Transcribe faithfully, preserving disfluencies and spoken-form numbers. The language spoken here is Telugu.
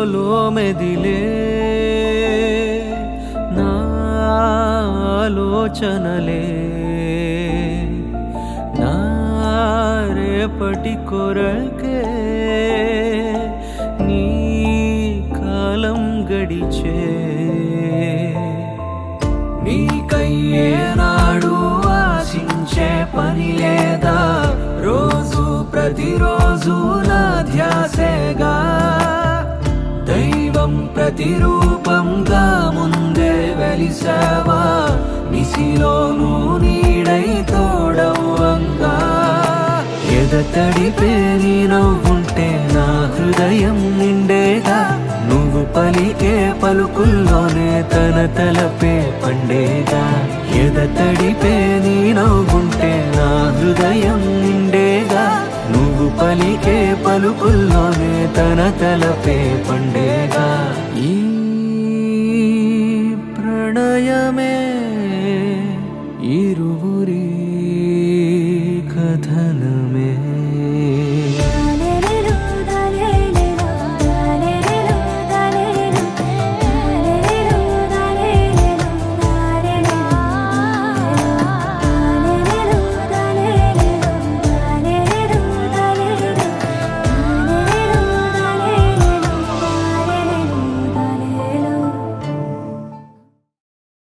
మెదిలే నా ఆలోచనలే నా రేపటి కొరకే నీ కాలం గడిచే నీకయ్యే నాడు ఆశించే పని లేదా రోజు ప్రతిరోజు నా ధ్యాసేగా దైవం ప్రతిరూపంగా ముందే వెలిసావా నిసిలోనూ నీడై తోడవ్వంగా ఎదతడిపే నీ నవ్వుంటే నా హృదయం నిండేగా నువ్వు పలికే పలుకుల్లోనే తన తలపే పండేగా ఎదతడిపే నీ నవ్వుంటే నా హృదయం నిండేగా నువ్వు పలికే పలుకుల్లోనే తన తలపే పండేగా ఈ